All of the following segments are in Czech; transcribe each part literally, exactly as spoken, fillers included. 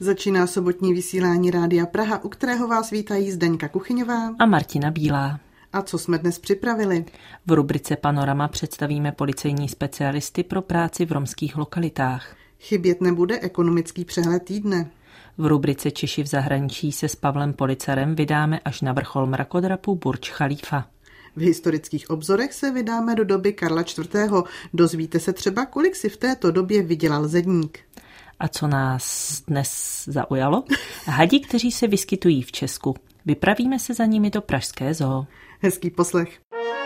Začíná sobotní vysílání Rádia Praha, u kterého vás vítají Zdeňka Kuchyňová a Martina Bílá. A co jsme dnes připravili? V rubrice Panorama představíme policejní specialisty pro práci v romských lokalitách. Chybět nebude ekonomický přehled týdne. V rubrice Češi v zahraničí se s Pavlem Policarem vydáme až na vrchol mrakodrapu Burj Chalifa. V historických obzorech se vydáme do doby Karla čtvrtého. Dozvíte se třeba, kolik si v této době vydělal zedník. A co nás dnes zaujalo? Hadi, kteří se vyskytují v Česku. Vypravíme se za nimi do pražské zoo. Hezký poslech.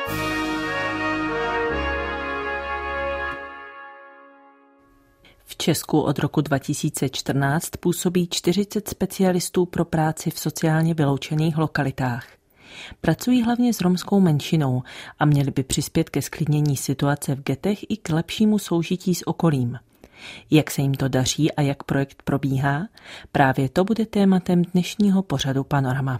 V Česku od roku dva tisíce čtrnáct působí čtyřicet specialistů pro práci v sociálně vyloučených lokalitách. Pracují hlavně s romskou menšinou a měli by přispět ke zklidnění situace v ghetech i k lepšímu soužití s okolím. Jak se jim to daří a jak projekt probíhá? Právě to bude tématem dnešního pořadu Panorama.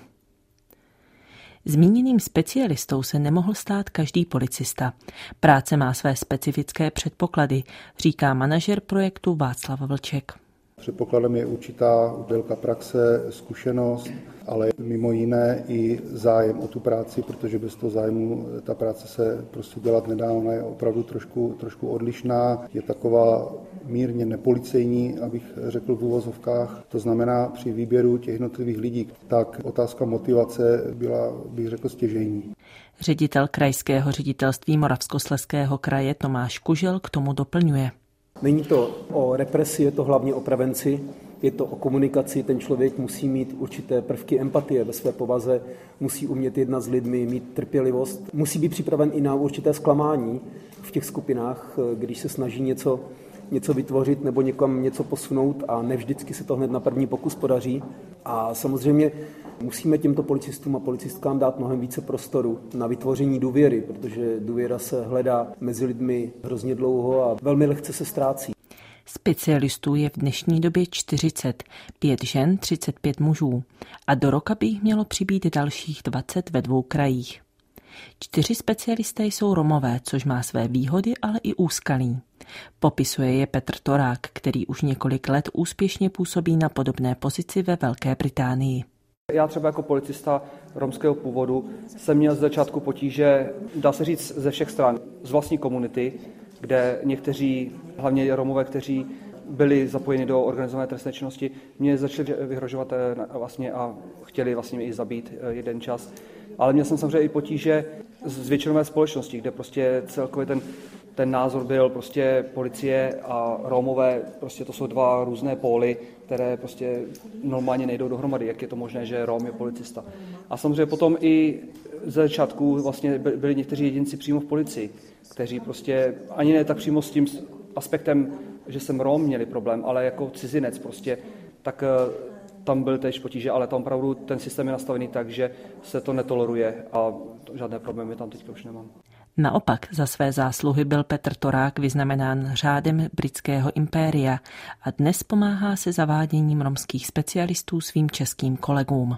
Zmíněným specialistou se nemohl stát každý policista. Práce má své specifické předpoklady, říká manažer projektu Václav Vlček. Předpokladem je určitá délka praxe, zkušenost, ale mimo jiné i zájem o tu práci, protože bez toho zájmu ta práce se prostě dělat nedá, ona je opravdu trošku, trošku odlišná, je taková mírně nepolicejní, abych řekl v uvozovkách. To znamená při výběru těch jednotlivých lidí, tak otázka motivace byla, bych řekl, stěžejní. Ředitel krajského ředitelství Moravskoslezského kraje Tomáš Kužel k tomu doplňuje. Není to o represi, je to hlavně o prevenci, je to o komunikaci, ten člověk musí mít určité prvky empatie ve své povaze, musí umět jednat s lidmi, mít trpělivost, musí být připraven i na určité zklamání v těch skupinách, když se snaží něco, něco vytvořit nebo někam něco posunout a ne vždycky se to hned na první pokus podaří. A samozřejmě musíme těmto policistům a policistkám dát mnohem více prostoru na vytvoření důvěry, protože důvěra se hledá mezi lidmi hrozně dlouho a velmi lehce se ztrácí. Specialistů je v dnešní době čtyřicet, pět žen, třicet pět mužů a do roka by jich mělo přibýt dalších dvacet ve dvou krajích. Čtyři specialisté jsou Romové, což má své výhody, ale i úskalí. Popisuje je Petr Torák, který už několik let úspěšně působí na podobné pozici ve Velké Británii. Já třeba jako policista romského původu jsem měl z začátku potíže, dá se říct, ze všech stran. Z vlastní komunity, kde někteří, hlavně Romové, kteří byli zapojeni do organizované trestné činnosti, mě začali vyhrožovat vlastně a chtěli vlastně mě i zabít jeden čas. Ale měl jsem samozřejmě i potíže z většinové společnosti, kde prostě celkově ten, ten názor byl prostě policie a Romové, prostě to jsou dva různé póly, které prostě normálně nejdou dohromady. Jak je to možné, že Rom je policista? A samozřejmě potom i z začátku vlastně byli někteří jedinci přímo v policii, kteří prostě ani ne tak přímo s tím aspektem, že jsem Rom, měli problém, ale jako cizinec prostě, tak tam byl též potíže, ale tam opravdu ten systém je nastavený tak, že se to netoleruje a žádné problémy tam teďka už nemám. Naopak za své zásluhy byl Petr Torák vyznamenán řádem britského impéria a dnes pomáhá se zaváděním romských specialistů svým českým kolegům.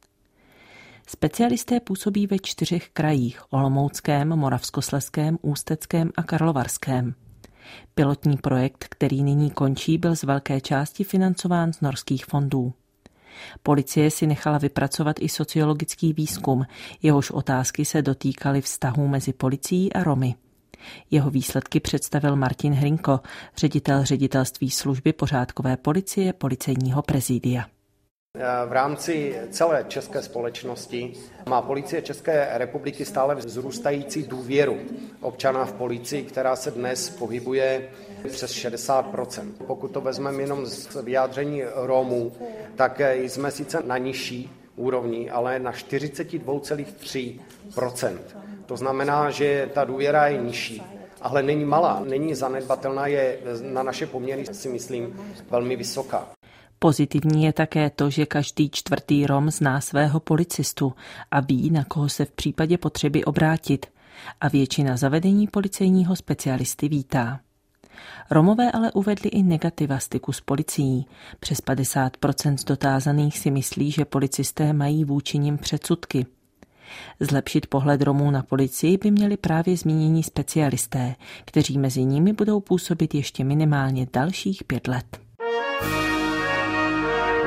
Specialisté působí ve čtyřech krajích: Olomouckém, Moravskoslezském, Ústeckém a Karlovarském. Pilotní projekt, který nyní končí, byl z velké části financován z norských fondů. Policie si nechala vypracovat i sociologický výzkum, jehož otázky se dotýkaly vztahů mezi policií a Romy. Jeho výsledky představil Martin Hrinko, ředitel ředitelství služby pořádkové policie Policejního prezidia. V rámci celé české společnosti má Policie České republiky stále vzrůstající důvěru občana v policii, která se dnes pohybuje přes šedesát procent. Pokud to vezmeme jenom z vyjádření Romů, tak jsme sice na nižší úrovni, ale na čtyřicet dva celá tři procenta. To znamená, že ta důvěra je nižší, ale není malá, není zanedbatelná, je na naše poměry, si myslím, velmi vysoká. Pozitivní je také to, že každý čtvrtý Rom zná svého policistu a ví, na koho se v případě potřeby obrátit. A většina zavedení policejního specialisty vítá. Romové ale uvedli i negativa styku s policií. Přes padesát procent dotázaných si myslí, že policisté mají vůči nim předsudky. Zlepšit pohled Romů na policii by měli právě zmínění specialisté, kteří mezi nimi budou působit ještě minimálně dalších pět let.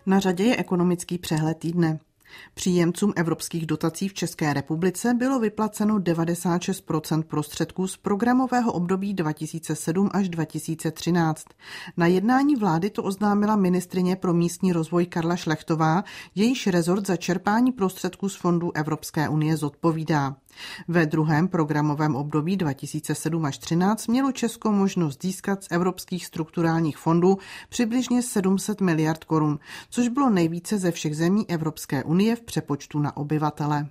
Na řadě je ekonomický přehled týdne. Příjemcům evropských dotací v České republice bylo vyplaceno devadesát šest procent prostředků z programového období dva tisíce sedm až dva tisíce třináct. Na jednání vlády to oznámila ministryně pro místní rozvoj Karla Šlechtová, jejíž rezort za čerpání prostředků z fondů Evropské unie zodpovídá. Ve druhém programovém období dva tisíce sedm až třináct mělo Česko možnost získat z evropských strukturálních fondů přibližně sedm set miliard korun, což bylo nejvíce ze všech zemí Evropské unie v přepočtu na obyvatele.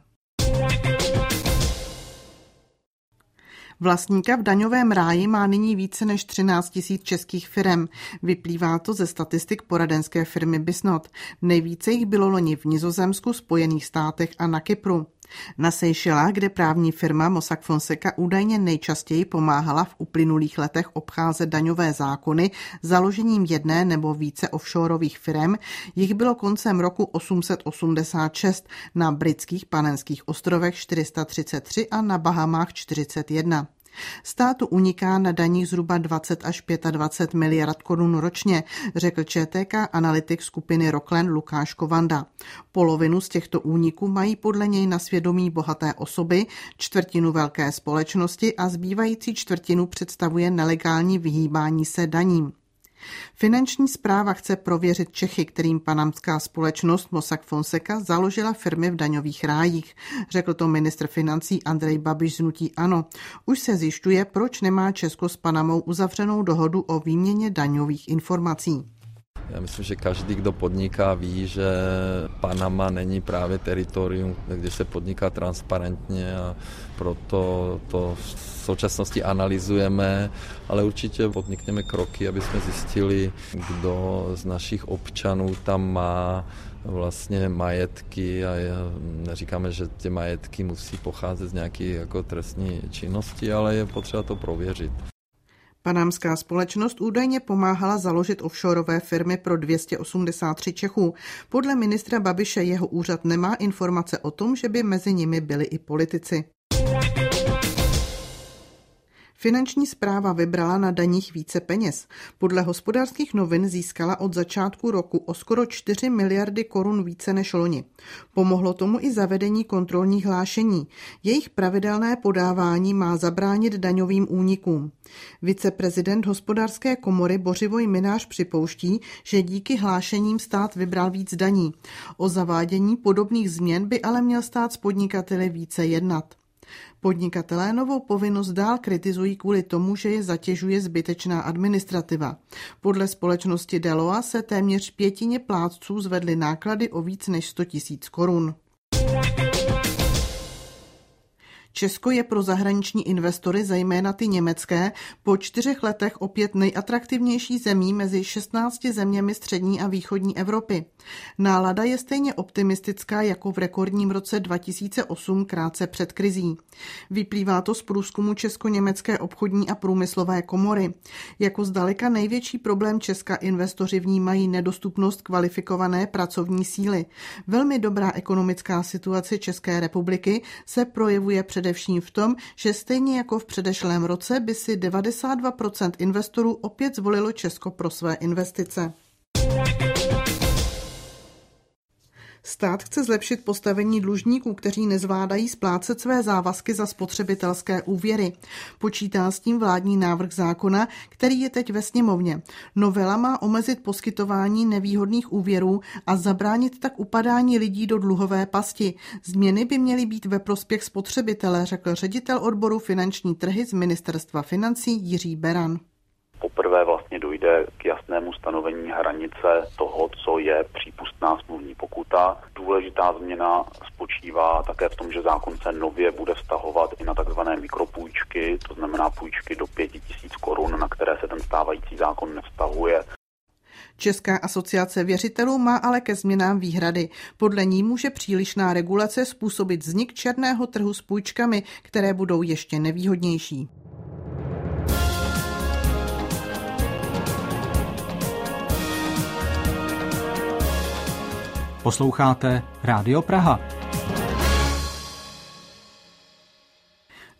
Vlastníka v daňovém ráji má nyní více než třináct tisíc českých firem. Vyplývá to ze statistik poradenské firmy Bisnot. Nejvíce jich bylo loni v Nizozemsku, Spojených státech a na Kypru. Na Seychelách, kde právní firma Mossack Fonseca údajně nejčastěji pomáhala v uplynulých letech obcházet daňové zákony založením jedné nebo více offshoreových firem, jich bylo koncem roku osm set osmdesát šest, na britských Panenských ostrovech čtyři sta třicet tři a na Bahamách čtyřicet jedna. Státu uniká na daních zhruba dvacet až dvacet pět miliard korun ročně, řekl ČTK analytik skupiny Rockland Lukáš Kovanda. Polovinu z těchto úniků mají podle něj na svědomí bohaté osoby, čtvrtinu velké společnosti a zbývající čtvrtinu představuje nelegální vyhýbání se daním. Finanční správa chce prověřit Čechy, kterým panamská společnost Mossack Fonseca založila firmy v daňových rájích. Řekl to ministr financí Andrej Babiš z hnutí ANO. Už se zjišťuje, proč nemá Česko s Panamou uzavřenou dohodu o výměně daňových informací. Já myslím, že každý, kdo podniká, ví, že Panama není právě teritorium, kde se podniká transparentně, a proto to v současnosti analyzujeme, ale určitě podnikneme kroky, aby jsme zjistili, kdo z našich občanů tam má vlastně majetky, a neříkáme, že ty majetky musí pocházet z nějaké jako trestní činnosti, ale je potřeba to prověřit. Panamská společnost údajně pomáhala založit offshoreové firmy pro dvě stě osmdesát tři Čechů. Podle ministra Babiše jeho úřad nemá informace o tom, že by mezi nimi byli i politici. Finanční správa vybrala na daních více peněz. Podle Hospodářských novin získala od začátku roku o skoro čtyři miliardy korun více než loni. Pomohlo tomu i zavedení kontrolních hlášení. Jejich pravidelné podávání má zabránit daňovým únikům. Viceprezident Hospodářské komory Bořivoj Minář připouští, že díky hlášením stát vybral víc daní. O zavádění podobných změn by ale měl stát s podnikateli více jednat. Podnikatelé novou povinnost dál kritizují kvůli tomu, že je zatěžuje zbytečná administrativa. Podle společnosti Deloa se téměř pětině plátců zvedly náklady o víc než sto tisíc korun. Česko je pro zahraniční investory, zejména ty německé, po čtyřech letech opět nejatraktivnější zemí mezi šestnácti zeměmi střední a východní Evropy. Nálada je stejně optimistická jako v rekordním roce dva tisíce osm, krátce před krizí. Vyplývá to z průzkumu Česko-německé obchodní a průmyslové komory. Jako zdaleka největší problém Česka investoři vnímají nedostupnost kvalifikované pracovní síly. Velmi dobrá ekonomická situace České republiky se projevuje před Především v tom, že stejně jako v předešlém roce by si devadesát dva procent investorů opět zvolilo Česko pro své investice. Stát chce zlepšit postavení dlužníků, kteří nezvládají splácet své závazky za spotřebitelské úvěry. Počítá s tím vládní návrh zákona, který je teď ve sněmovně. Novela má omezit poskytování nevýhodných úvěrů a zabránit tak upadání lidí do dluhové pasti. Změny by měly být ve prospěch spotřebitele, řekl ředitel odboru finanční trhy z Ministerstva financí Jiří Beran. Poprvé vlastně dojde k jasnému stanovení hranice toho, co je přípustná smluvní pokuta. Důležitá změna spočívá také v tom, že zákon se nově bude vztahovat i na takzvané mikropůjčky, to znamená půjčky do pěti tisíc korun, na které se ten stávající zákon nevztahuje. Česká asociace věřitelů má ale ke změnám výhrady. Podle ní může přílišná regulace způsobit vznik černého trhu s půjčkami, které budou ještě nevýhodnější. Posloucháte Rádio Praha.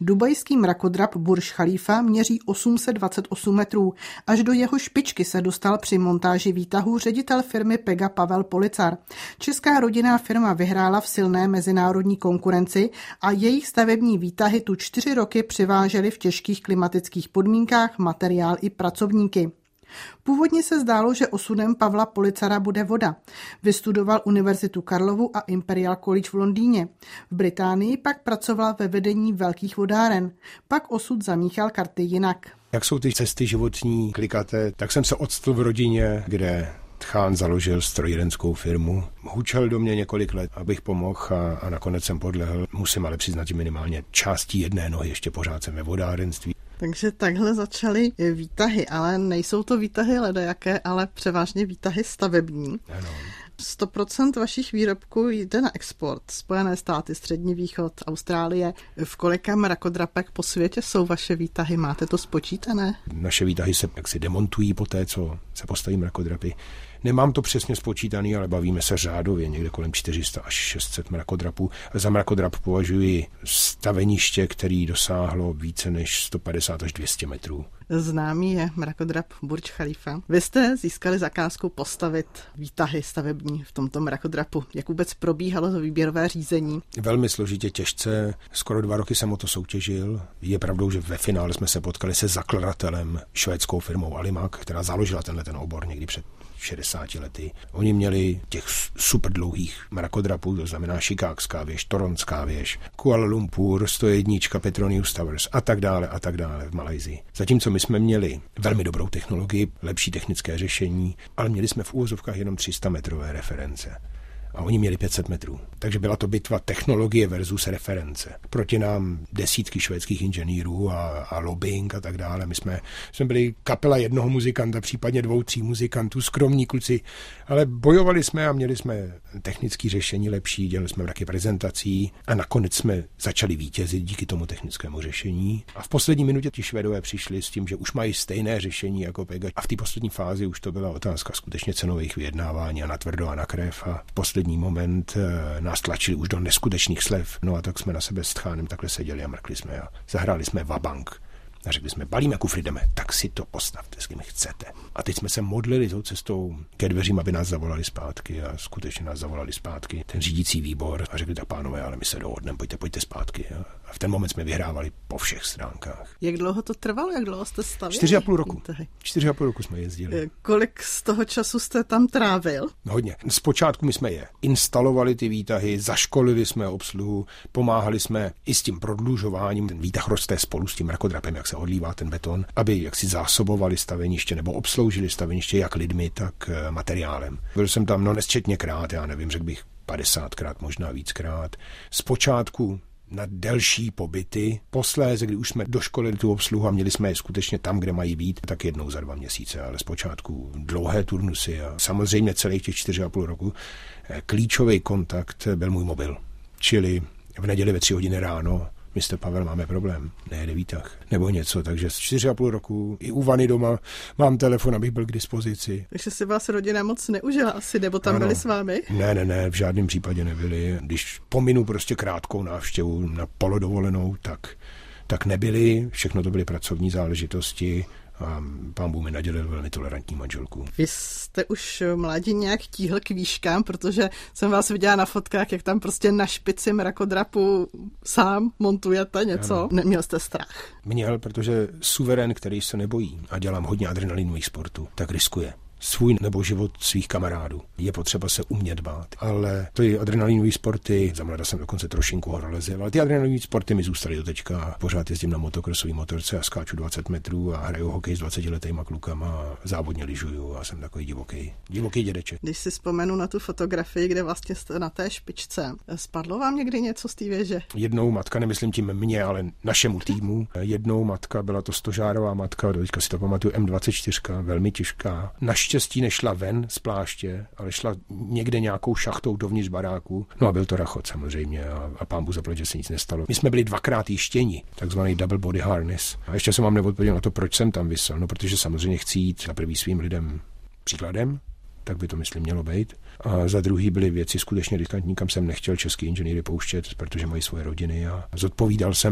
Dubajský mrakodrap Burj Khalifa měří osm set dvacet osm metrů. Až do jeho špičky se dostal při montáži výtahu ředitel firmy Pega Pavel Policar. Česká rodinná firma vyhrála v silné mezinárodní konkurenci a jejich stavební výtahy tu čtyři roky přivážely v těžkých klimatických podmínkách materiál i pracovníky. Původně se zdálo, že osudem Pavla Policara bude voda. Vystudoval Univerzitu Karlovu a Imperial College v Londýně. V Británii pak pracoval ve vedení velkých vodáren. Pak osud zamíchal karty jinak. Jak jsou ty cesty životní klikaté, tak jsem se octl v rodině, kde tchán založil strojírenskou firmu. Hučel do mě několik let, abych pomohl a, a nakonec jsem podlehl. Musím ale přiznat, že minimálně částí jedné nohy ještě pořád jsem ve vodárenství. Takže takhle začaly výtahy, ale nejsou to výtahy ledajaké, ale převážně výtahy stavební. Ano. sto procent vašich výrobků jde na export. Spojené státy, Střední východ, Austrálie. V kolika mrakodrapech po světě jsou vaše výtahy? Máte to spočítané? Naše výtahy se jaksi demontují po té, co se postaví mrakodrapy. Nemám to přesně spočítaný, ale bavíme se řádově někde kolem čtyři sta až šest set mrakodrapů. Za mrakodrap považuji staveniště, který dosáhlo více než sto padesát až dvě stě metrů. Známý je mrakodrap Burj Khalifa. Vy jste získali zakázku postavit výtahy stavební v tomto mrakodrapu. Jak vůbec probíhalo to výběrové řízení? Velmi složitě, těžce. Skoro dva roky jsem o to soutěžil. Je pravdou, že ve finále jsme se potkali se zakladatelem, švédskou firmou Alimak, která založila tenhle ten obor někdy před šedesáti lety. Oni měli těch super dlouhých mrakodrapů, to znamená Chicagská věž, Toronská věž, Kuala Lumpur, sto jedna, Petroneus Towers a tak dále a tak dále v Malajsii. Zatímco my jsme měli velmi dobrou technologii, lepší technické řešení, ale měli jsme v úvozovkách jenom tři sta metrové reference. A oni měli pět set metrů. Takže byla to bitva technologie versus reference. Proti nám desítky švédských inženýrů a, a lobbying a tak dále. My jsme, jsme byli kapela jednoho muzikanta, případně dvou, tří muzikantů, skromní kluci, ale bojovali jsme a měli jsme technické řešení lepší, dělali jsme mraky prezentací a nakonec jsme začali vítězit díky tomu technickému řešení. A v poslední minutě ti Švédové přišli s tím, že už mají stejné řešení jako Pega. A v té poslední fázi už to byla otázka skutečně cenových vyjednávání a na tvrdo a na krev. A v poslední moment nás tlačili už do neskutečných slev. No a tak jsme na sebe s tchánem takhle seděli a mrkli jsme a zahráli jsme vabank. A řekli jsme, balíme kufry, jdeme, tak si to postavte, s kým chcete. A teď jsme se modlili tou cestou ke dveřím, aby nás zavolali zpátky a skutečně nás zavolali zpátky. Ten řídící výbor a řekli, tak pánové, ale my se dohodneme, pojďte, pojďte zpátky. A v ten moment jsme vyhrávali po všech stránkách. Jak dlouho to trvalo, jak dlouho jste stavěli? Čtyři a půl roku. Čtyři a půl roku jsme jezdili. Kolik z toho času jste tam trávil? Hodně. Zpočátku my jsme je instalovali ty výtahy, zaškolili jsme obsluhu, pomáhali jsme i s tím prodlužováním. Ten výtah roste spolu s tím mrakodrapem, jak se odlívá ten beton, aby jaksi zásobovali staveniště nebo obsloužili staveniště jak lidmi, tak materiálem. Byl jsem tam no nesčetněkrát, já nevím, řekl bych padesátkrát, možná víckrát. Zpočátku na delší pobyty. Posléze, kdy už jsme doškolili tu obsluhu a měli jsme je skutečně tam, kde mají být, tak jednou za dva měsíce, ale zpočátku dlouhé turnusy a samozřejmě celých těch čtyři a půl roku klíčový kontakt byl můj mobil. Čili v neděli ve tři hodiny ráno mister Pavel, máme problém, nejede výtah, nebo něco, takže z čtyři a půl roku i u vany doma mám telefon, abych byl k dispozici. Takže si vás rodina moc neužila asi, nebo tam ano. Byli s vámi? Ne, ne, ne, v žádném případě nebyli. Když pominu prostě krátkou návštěvu na polodovolenou, tak, tak nebyli, všechno to byly pracovní záležitosti. A pán Bůh mi nadělil velmi tolerantní manželku. Vy jste už mládí nějak tíhl k výškám, protože jsem vás viděla na fotkách, jak tam prostě na špici mrakodrapu sám montujete něco. Ano. Neměl jste strach? Měl, protože suverén, který se nebojí a dělám hodně adrenalinových sportů, tak riskuje svůj nebo život svých kamarádů. Je potřeba se umět bát. Ale ty adrenalinové sporty, za mlada jsem dokonce trošinku horolezil, ale ty adrenalinové sporty mi zůstaly do teďka. Pořád jezdím na motokrosové motorce a skáču dvacet metrů a hraju hokej s dvacetiletýma klukama a závodně lyžuju a jsem takový divoký, divoký dědeček. Když si vzpomenu na tu fotografii, kde vlastně jste na té špičce, spadlo vám někdy něco z té věže? Jednou matka, nemyslím tím mě, ale našemu týmu. Jednou matka, byla to stožárová matka, teďka si to pamatuju, em dvacet čtyři, velmi těžká. Naštěstí nešla ven z pláště, ale šla někde nějakou šachtou dovnitř baráku. No a byl to rachot samozřejmě a, a pán Bůh zaplať, že se nic nestalo. My jsme byli dvakrát jištěni, takzvaný double body harness. A ještě jsem vám neodpověděl na to, proč jsem tam visel. No protože samozřejmě chci jít za prvý svým lidem příkladem, tak by to myslím mělo být. A za druhý byly věci skutečně riskantní, kam jsem nechtěl český inženýry pouštět, protože mají svoje rodiny a zodpovídal jsem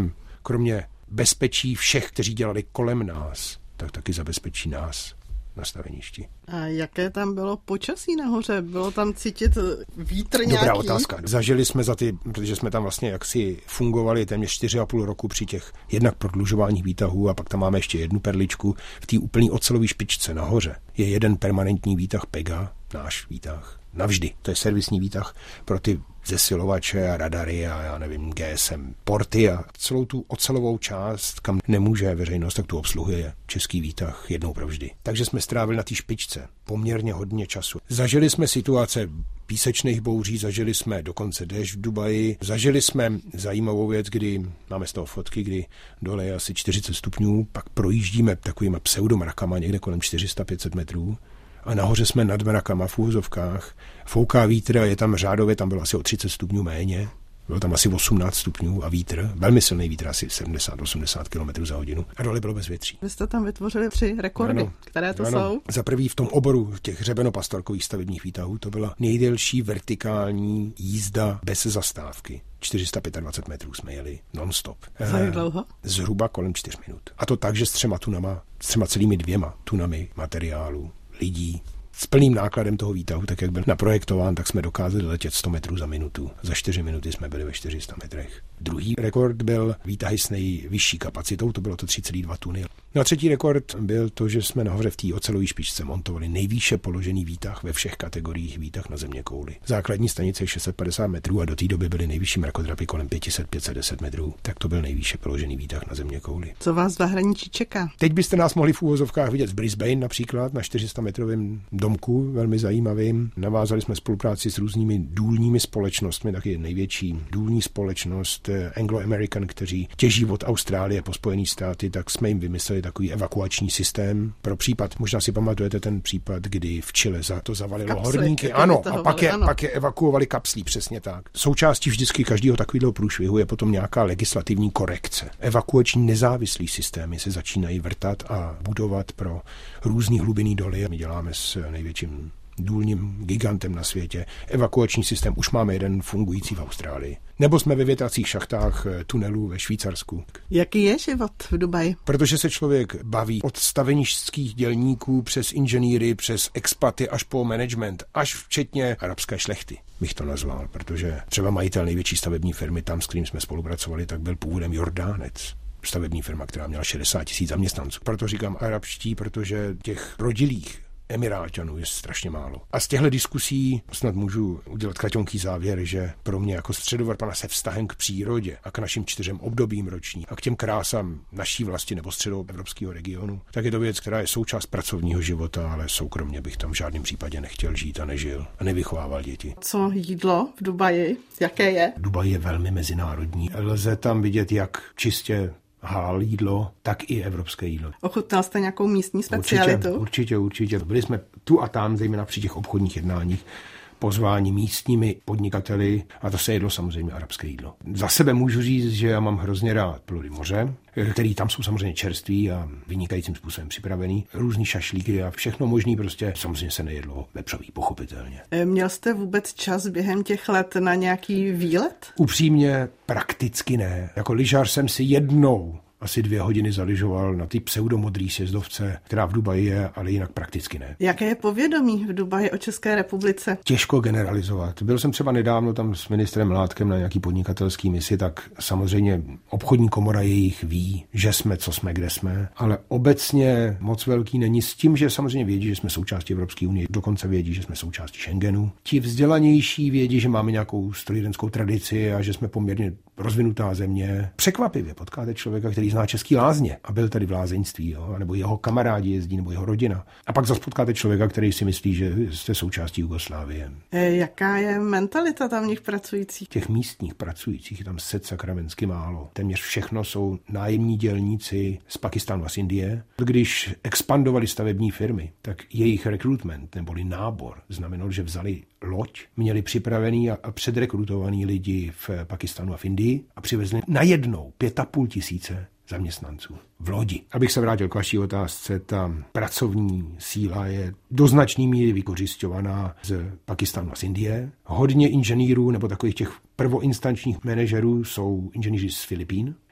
kromě bezpečí všech, kteří dělali kolem nás, tak taky zabezpečí nás na staveništi. A jaké tam bylo počasí nahoře? Bylo tam cítit vítr nějaký? Dobrá otázka. Zažili jsme za ty, protože jsme tam vlastně jaksi fungovali téměř čtyři a půl roku při těch jednak prodlužováních výtahů a pak tam máme ještě jednu perličku. V té úplný ocelové špičce nahoře je jeden permanentní výtah Pega, náš výtah. Navždy. To je servisní výtah pro ty zesilovače a radary a já nevím, G S M porty a celou tu ocelovou část, kam nemůže veřejnost, tak tu obsluhuje český výtah jednou provždy. Takže jsme strávili na té špičce poměrně hodně času. Zažili jsme situace písečných bouří, zažili jsme dokonce déšť v Dubaji, zažili jsme zajímavou věc, kdy máme z toho fotky, kdy dole je asi čtyřicet stupňů, pak projíždíme takovýma pseudomrakama někde kolem čtyři sta pět set metrů. A nahoře jsme nad mrakama v úvozovkách. Fouká vítr a je tam řádově, tam bylo asi o třicet stupňů méně. Bylo tam asi osmnáct stupňů a vítr, velmi silný vítr, asi sedmdesát osmdesát kilometrů za hodinu. A dole bylo bezvětří. Vy jste tam vytvořili tři rekordy, ano, které to ano. jsou? Za prvý v tom oboru těch hřebenopastorkových stavebních výtahů to byla nejdelší vertikální jízda bez zastávky. čtyři sta dvacet pět metrů jsme jeli non-stop. Za jak dlouho? Zhruba kolem čtyř minut. A to tak, že s třema tunama, s třema celými dvěma tunami materiálu, lidí, s plným nákladem toho výtahu, tak jak byl naprojektován, tak jsme dokázali letět sto metrů za minutu. Za čtyři minuty jsme byli ve čtyři sta metrech. Druhý rekord byl výtahy s nejvyšší kapacitou, to bylo to tři celé dva tuny. No a třetí rekord byl to, že jsme nahoře v té ocelové špičce montovali nejvýše položený výtah ve všech kategoriích výtah na zeměkouli. Základní stanice je šest set padesát metrů a do té doby byly nejvyšší mrakodrapy kolem pět set až pět set deset metrů. Tak to byl nejvýše položený výtah na zeměkouli. Co vás v zahraničí čeká? Teď byste nás mohli v úvozovkách vidět v Brisbane například na čtyři sta metrovém domku, velmi zajímavým. Navázali jsme spolupráci s různými důlními společnostmi, taky největší důlní společnost Anglo-American, kteří těží od Austrálie po Spojené státy, tak jsme jim vymysleli takový evakuační systém pro případ, možná si pamatujete ten případ, kdy v Chile za to zavalilo kapsly, horníky. Ano, a pak je, ano. pak je evakuovali kapslí, přesně tak. Součástí vždycky každého takového průšvihu je potom nějaká legislativní korekce. Evakuační nezávislý systémy se začínají vrtat a budovat pro různý hlubinný doly. My děláme s největším důlním gigantem na světě. Evakuační systém už máme jeden fungující v Austrálii. Nebo jsme ve větracích šachtách tunelů ve Švýcarsku. Jaký je život v Dubaji? Protože se člověk baví od staveništských dělníků přes inženýry, přes expaty až po management, až včetně arabské šlechty, bych to nazval, protože třeba majitel největší stavební firmy, tam s kterým jsme spolupracovali, tak byl původem Jordánec. Stavební firma, která měla šedesát tisíc zaměstnanců. Proto říkám arabští, protože těch rodilých Emiráťanů je strašně málo. A z těchto diskusí snad můžu udělat kratonký závěr, že pro mě jako středovarpana se vztahem k přírodě a k našim čtyřem obdobím roční a k těm krásám naší vlasti nebo středoevropského regionu, tak je to věc, která je součást pracovního života, ale soukromně bych tam v žádném případě nechtěl žít a nežil a nevychovával děti. Co jídlo v Dubaji? Jaké je? Dubaj je velmi mezinárodní. Lze tam vidět jak čistě halal jídlo, tak i evropské jídlo. Ochutnal jste nějakou místní specialitu? Určitě, určitě, určitě. Byli jsme tu a tam, zejména při těch obchodních jednáních, pozváni místními podnikateli a to se jedlo samozřejmě arabské jídlo. Za sebe můžu říct, že já mám hrozně rád plody moře, který tam jsou samozřejmě čerství a vynikajícím způsobem připravený. Různý šašlíky a všechno možný, prostě samozřejmě se nejedlo vepřový, pochopitelně. Měl jste vůbec čas během těch let na nějaký výlet? Upřímně prakticky ne. Jako lyžař jsem si jednou asi dvě hodiny zalyžoval na ty pseudomodrý sjezdovce, která v Dubaji je, ale jinak prakticky ne. Jaké je povědomí v Dubaji o České republice? Těžko generalizovat. Byl jsem třeba nedávno tam s ministrem Mládkem na nějaký podnikatelský misi, tak samozřejmě obchodní komora jejich ví, že jsme, co jsme, kde jsme, ale obecně moc velký není s tím, že samozřejmě vědí, že jsme součástí Evropské unie, dokonce vědí, že jsme součástí Schengenu. Ti vzdělanější vědí, že máme nějakou strojírenskou tradici a že jsme poměrně rozvinutá země. Překvapivě potkáte člověka, který zná český lázně a byl tady v lázeňství, jo? Nebo jeho kamarádi jezdí, nebo jeho rodina. A pak zase potkáte člověka, který si myslí, že jste součástí Jugoslávie. E, jaká je mentalita tamních pracujících? Těch místních pracujících je tam set sakramensky málo. Téměř všechno jsou nájemní dělníci z Pakistánu a z Indie. Když expandovali stavební firmy, tak jejich rekrutment neboli nábor znamenalo, že vzali loď, měli připravený a předrekrutovaný lidi v Pakistánu a v Indii a přivezli najednou pět a půl tisíce zaměstnanců v lodi. Abych se vrátil k vaší otázce, ta pracovní síla je do značné míry vykořisťovaná z Pakistánu a z Indie. Hodně inženýrů nebo takových těch prvoinstančních manažerů jsou inženýři z Filipín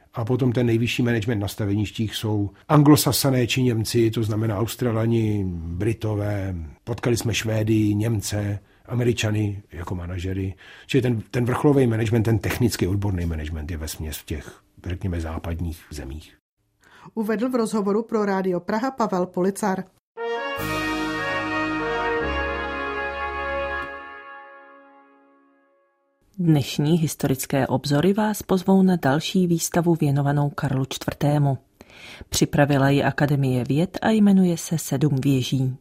A potom ten nejvyšší management na staveništích jsou anglosasané či Němci, to znamená Australani, Britové, potkali jsme Švédy, Němce, Američany jako manažery. Čili ten, ten vrcholový management, ten technický odborný management je vesměs v těch, řekněme, západních zemích. Uvedl v rozhovoru pro Rádio Praha Pavel Policar. Dnešní historické obzory vás pozvou na další výstavu věnovanou Karlu čtvrtému. Připravila ji Akademie věd a jmenuje se Sedm věží.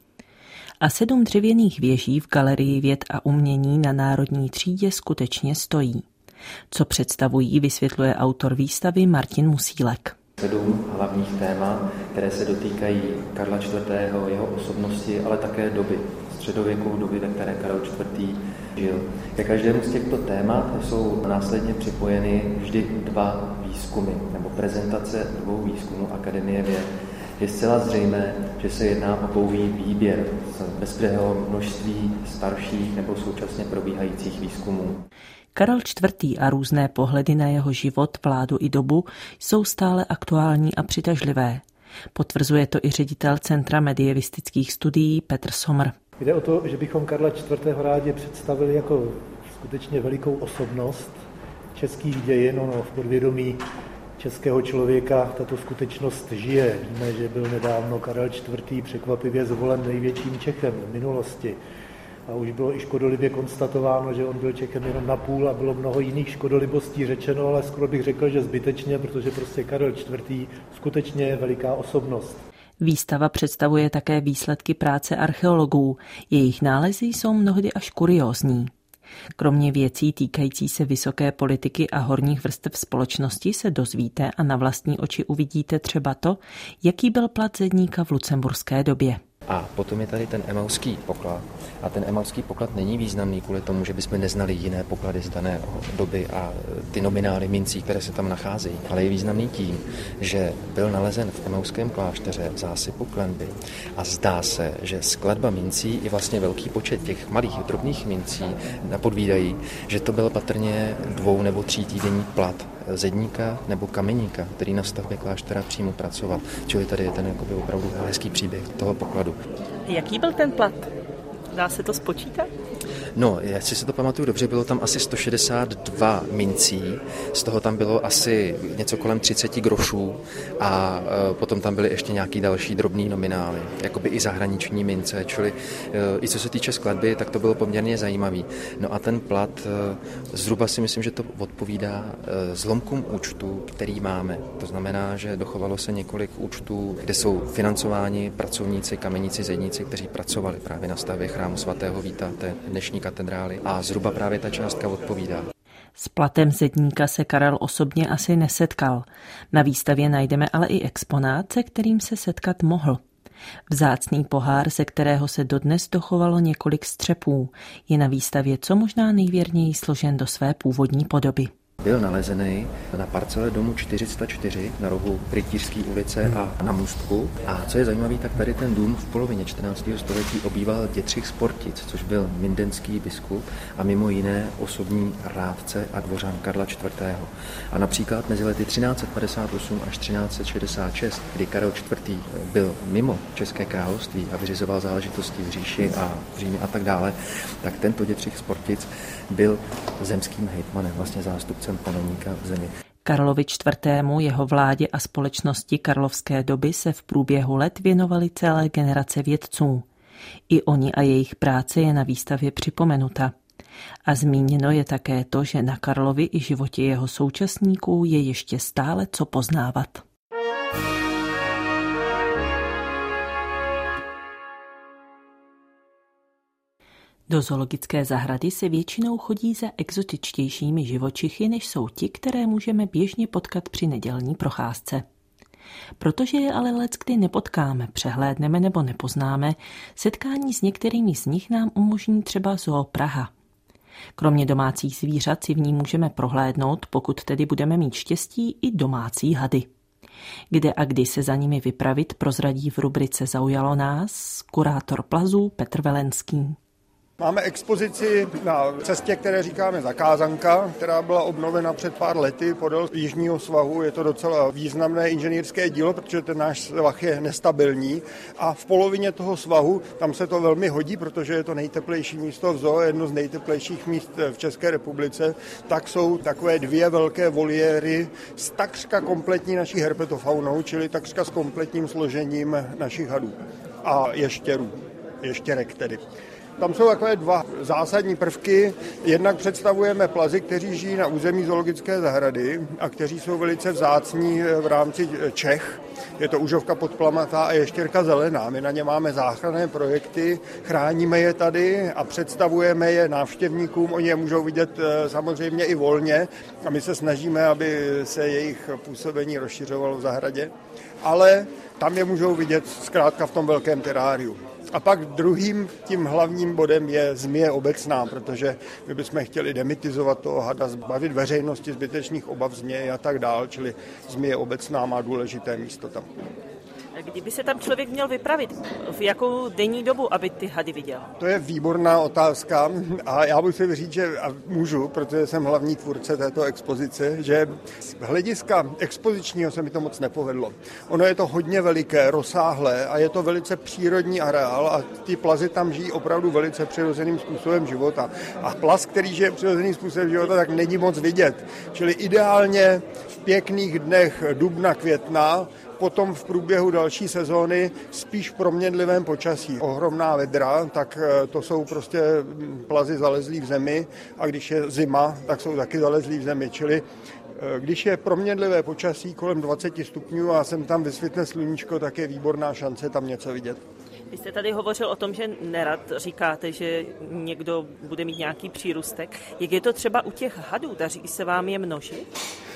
A sedm dřevěných věží v Galerii věd a umění na Národní třídě skutečně stojí. Co představují, vysvětluje autor výstavy Martin Musílek. Sedm hlavních témat, které se dotýkají Karla čtvrtého, jeho osobnosti, ale také doby, středověkou doby, ve které Karel čtvrtý žil. Ke každému z těchto témat jsou následně připojeny vždy dva výzkumy, nebo prezentace dvou výzkumů Akademie věd. Je zcela zřejmé, že se jedná o pouhý výběr z bezbřehého množství starších nebo současně probíhajících výzkumů. Karel čtvrtý a různé pohledy na jeho život, vládu i dobu jsou stále aktuální a přitažlivé. Potvrzuje to i ředitel Centra medievistických studií Petr Somr. Jde o to, že bychom Karla čtvrtého rádi představili jako skutečně velikou osobnost českých dějin. Ono v podvědomí českého člověka tato skutečnost žije. Víme, že byl nedávno Karel čtvrtý překvapivě zvolen největším Čechem v minulosti. A už bylo i škodolibě konstatováno, že on byl Čechem jenom na půl a bylo mnoho jiných škodolibostí řečeno, ale skoro bych řekl, že zbytečně, protože prostě Karel čtvrtý skutečně je veliká osobnost. Výstava představuje také výsledky práce archeologů. Jejich nálezy jsou mnohdy až kuriózní. Kromě věcí týkající se vysoké politiky a horních vrstev společnosti se dozvíte a na vlastní oči uvidíte třeba to, jaký byl plat zedníka v lucemburské době. A potom je tady ten emauský poklad. A ten emauský poklad není významný kvůli tomu, že bychom neznali jiné poklady z dané doby a ty nominály mincí, které se tam nacházejí. Ale je významný tím, že byl nalezen v emauském klášteře v zásypu klenby a zdá se, že skladba mincí i vlastně velký počet těch malých drobných mincí napodvídají, že to byl patrně dvou nebo tří týdenní plat zedníka nebo kameníka, který na stavbě kláštera přímo pracoval. Čili tady je ten jakoby opravdu hezký příběh toho pokladu. Jaký byl ten plat? Dá se to spočítat? No, jestli si to pamatuju dobře, bylo tam asi sto šedesát dva mincí, z toho tam bylo asi něco kolem třicet grošů a e, potom tam byly ještě nějaký další drobný nominály, jakoby i zahraniční mince, čili e, i co se týče skladby, tak to bylo poměrně zajímavý. No a ten plat, e, zhruba si myslím, že to odpovídá e, zlomkům účtů, který máme. To znamená, že dochovalo se několik účtů, kde jsou financováni pracovníci, kameníci, zedníci, kteří pracovali právě na stavbě chrámu svatého Víta, té dnešní katedrály, a zhruba právě ta částka odpovídá. S platem zedníka se Karel osobně asi nesetkal. Na výstavě najdeme ale i exponát, se kterým se setkat mohl. Vzácný pohár, ze kterého se dodnes dochovalo několik střepů, je na výstavě co možná nejvěrněji složen do své původní podoby. Byl nalezený na parcele domu čtyři sta čtyři na rohu Rytířské ulice a na Můstku. A co je zajímavé, tak tady ten dům v polovině čtrnáctého století obýval Dětřich z Portic, což byl mindenský biskup a mimo jiné osobní rádce a dvořan Karla čtvrtého. A například mezi lety třináct padesát osm až třináct šedesát šest, kdy Karel čtvrtý byl mimo České království a vyřizoval záležitosti v říši a v Římě a tak dále, tak tento Dětřich z Portic byl zemským hejtmanem, vlastně zástupcem panovníka v zemi. Karlovi čtvrtému, jeho vládě a společnosti karlovské doby se v průběhu let věnovaly celé generace vědců. I oni a jejich práce je na výstavě připomenuta. A zmíněno je také to, že na Karlovi i životě jeho současníků je ještě stále co poznávat. Do zoologické zahrady se většinou chodí za exotičtějšími živočichy, než jsou ti, které můžeme běžně potkat při nedělní procházce. Protože je ale leckdy nepotkáme, přehlédneme nebo nepoznáme, setkání s některými z nich nám umožní třeba Zoo Praha. Kromě domácích zvířat si v ní můžeme prohlédnout, pokud tedy budeme mít štěstí, i domácí hady. Kde a kdy se za nimi vypravit, prozradí v rubrice Zaujalo nás kurátor plazů Petr Velenský. Máme expozici na cestě, které říkáme Zakázanka, která byla obnovena před pár lety podél jižního svahu. Je to docela významné inženýrské dílo, protože ten náš svah je nestabilní a v polovině toho svahu tam se to velmi hodí, protože je to nejteplejší místo v zoo, jedno z nejteplejších míst v České republice, tak jsou takové dvě velké voliéry s takřka kompletní naší herpetofaunou, čili takřka s kompletním složením našich hadů a ještěrů, ještěrek tedy. Tam jsou takové dva zásadní prvky. Jednak představujeme plazy, kteří žijí na území zoologické zahrady a kteří jsou velice vzácní v rámci Čech. Je to užovka podplamatá a ještěrka zelená. My na ně máme záchranné projekty, chráníme je tady a představujeme je návštěvníkům. Oni je můžou vidět samozřejmě i volně a my se snažíme, aby se jejich působení rozšiřovalo v zahradě. Ale tam je můžou vidět zkrátka v tom velkém teráriu. A pak druhým tím hlavním bodem je zmije obecná, protože my bychom chtěli demitizovat toho hada, zbavit veřejnosti zbytečných obav z něj a tak dál, čili zmije obecná má důležité místo tam. Kdyby se tam člověk měl vypravit, v jakou denní dobu, aby ty hady viděl? To je výborná otázka a já musím říct, že a můžu, protože jsem hlavní tvůrce této expozice, že z hlediska expozičního se mi to moc nepovedlo. Ono je to hodně veliké, rozsáhlé a je to velice přírodní areál a ty plazy tam žijí opravdu velice přirozeným způsobem života. A plaz, který žije přirozeným způsobem života, tak není moc vidět. Čili ideálně v pěkných dnech dubna, května, potom v průběhu další sezóny spíš v proměnlivém počasí. Ohromná vedra, tak to jsou prostě plazy zalezlí v zemi a když je zima, tak jsou taky zalezlí v zemi. Čili když je proměnlivé počasí kolem dvacet stupňů a sem tam vysvětne sluníčko, tak je výborná šance tam něco vidět. Vy jste tady hovořil o tom, že nerad říkáte, že někdo bude mít nějaký přírůstek. Jak je to třeba u těch hadů? Daří se vám je množit?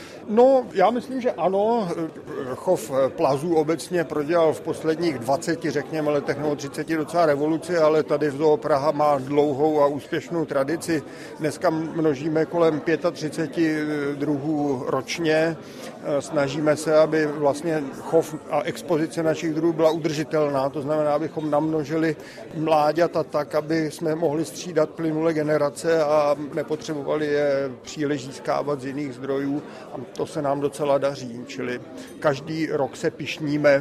No, já myslím, že ano. Chov plazů obecně prodělal v posledních dvaceti, řekněme, letech nebo třiceti docela revoluci, ale tady v Zoo Praha má dlouhou a úspěšnou tradici. Dneska množíme kolem třicet pět druhů ročně. Snažíme se, aby vlastně chov a expozice našich druhů byla udržitelná. To znamená, abychom namnožili mláďata tak, aby jsme mohli střídat plynule generace a nepotřebovali je příliš získávat z jiných zdrojů. A to se nám docela daří, čili každý rok se pyšníme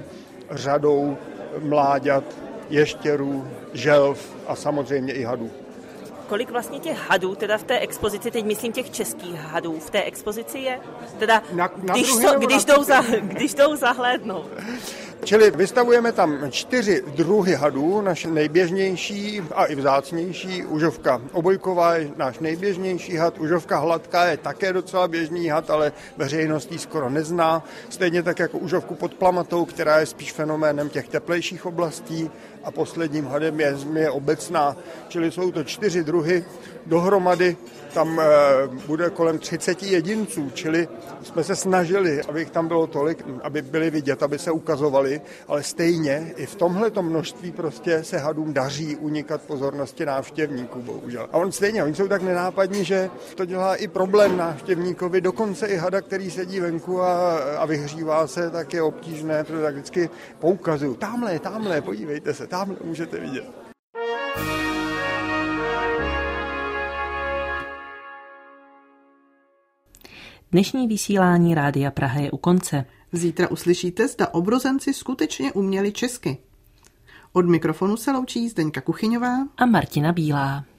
řadou mláďat, ještěrů, želv a samozřejmě i hadů. Kolik vlastně těch hadů, teda v té expozici, teď myslím těch českých hadů, v té expozici je? Teda na, na když, to, když, jdou za, když jdou zahlédnout. Čili vystavujeme tam čtyři druhy hadů, naše nejběžnější a i vzácnější. Užovka obojková je náš nejběžnější had, užovka hladká je také docela běžný had, ale veřejnost ji skoro nezná. Stejně tak jako užovku pod plamatou, která je spíš fenoménem těch teplejších oblastí. A posledním hadem je zmije obecná, čili jsou to čtyři druhy. Dohromady tam e, bude kolem třicet jedinců, čili jsme se snažili, aby jich tam bylo tolik, aby byli vidět, aby se ukazovali, ale stejně i v tomhleto množství prostě se hadům daří unikat pozornosti návštěvníků, bohužel. A on stejně, oni jsou tak nenápadní, že to dělá i problém návštěvníkovi, dokonce i hada, který sedí venku a, a vyhřívá se, tak je obtížné, protože tak vždycky poukazuju, tamhle, tamhle, podívejte se, tamhle můžete vidět. Dnešní vysílání Rádia Praha je u konce. Zítra uslyšíte, zda obrozenci skutečně uměli česky. Od mikrofonu se loučí Zdeňka Kuchyňová a Martina Bílá.